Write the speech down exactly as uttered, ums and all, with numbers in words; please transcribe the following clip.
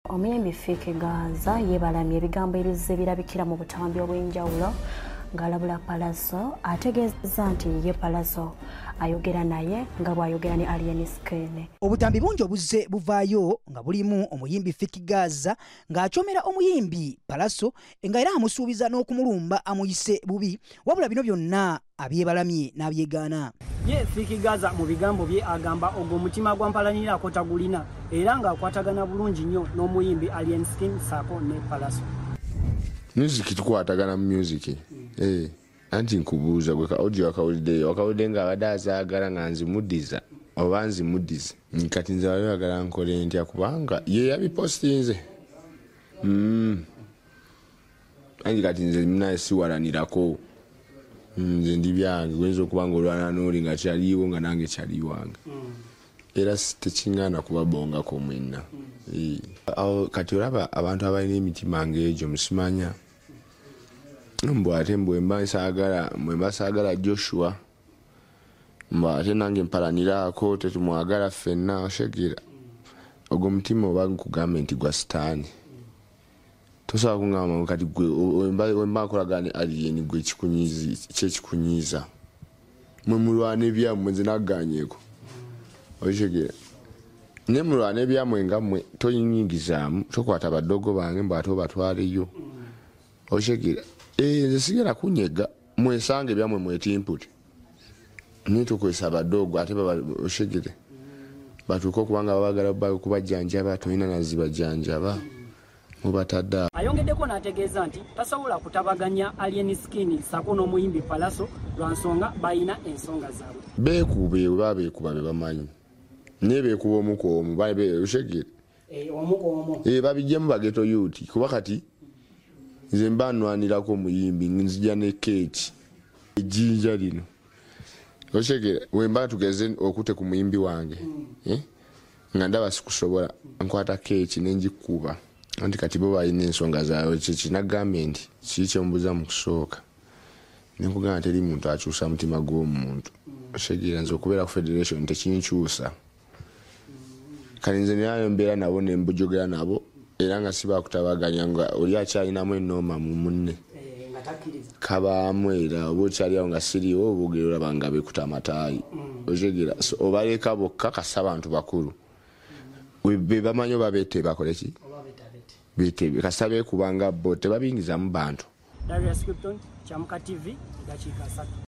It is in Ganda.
Omuyimbi Fiiki Ganza yeebalamye ebigambo ebizze birabikira mu butambi obw'enjawulo ng'alabula Pallaso ategeezezza nti ye Pallaso ayogera naye nga bw'ayogera ne Alien Skin. Obutambi bungi obuzze buvaayo nga bulimu omuyimbi Fiiki Ganza ng'akyomera omuyimbi Pallaso nga era amusuubiza n'okumulumba amuyise bubi, wabula bino byonna abyebalamye n'abyegaana. Ye Fiiki Ganza mu bigambo bye agamba ogwo omutima gwampalanirako tagulina era ng'akwatagana bulungi nnyo n'omuyimbi Alien Skin saako ne Pallaso. Music tukwatagana mu music. Eh, anti nkubuuza gwe ka audio akawulidde wakawulidde nga abadde azaagala nga nzimudiza oba nzimudize kati nze ayagala nkole ntya kubanga ye yabipostinze. Mm. Anti kati nze naye siwalanirako. Nze ndi byange gwenza okuba nga olwana n'oli nga kyaliwo nga nange kyaliwange. Era tekingana kubabongako mwenna. Kati olaba abantu abalina emitima ng'egyo musimanya. Mbu ate mbwemba saagala mwemba saagala Joshua mbu ate nange mpalanirako tetumwagala ffenna oshegera ogwo omutima oba nkugamba nti gwa sitaani tosobola kungamba kati gwe wemba nkolagana ne Alien gwe kyekikunyiiza mwe mulwana ebyammwe nze nagganyeeko oshegera ne mulwana ebyammwe nga mmwe toyinyingizaamu tokwata baddogo bange mbu ate obatwaleyo oshegera. Eh, nze sigera kunyega mwesange byamwe mwetimputi nito kwesaba dogo ate baba oshegere batuko kubanga babagala kubajjanjaba toyina nazibajjanjaba mubatadda. Ayongeddeko n'ategeeza nti tasobola kutabaganya Alien Skin saako n'omuyimbi Pallaso lwa nsonga bayina ensonga zaabwe. Beekube oba beekuba be bamanyi ne beekuba omuko omu babe oshegere eh omuko omu eh babijjemu bageto yuti kuba kati nze mbanwanirako omuyimbi nzija ne keeki ejjinja lino oshegera wemba tugeze okute ku muyimbi wange eh nga ndaba sikusobola nkwata keeki nenjikuba anti kati bo balina ensonga zaabwe kinagambye nti kiki mbuza mu kusooka nekugamba teri muntu akyusa mutima gw'omuntu oshegera nze okubeera ku federation tekinkyusa kati nze nayo mbeera nabo ne mbujogera nabo era nga siba kutabaganya nga oli akyalinamu ennooma mu munne kabaamu era oba okyaliawo nga siriwo obugero olaba nga bekuta amataayi oshegera obaleka bokka kasa abantu bakulu be bamanyi oba beete bakole ki beete kasa beekubanga bo tebabingizamu bantu. Darius Krypton, Kyamuka T V, dakiika asatu.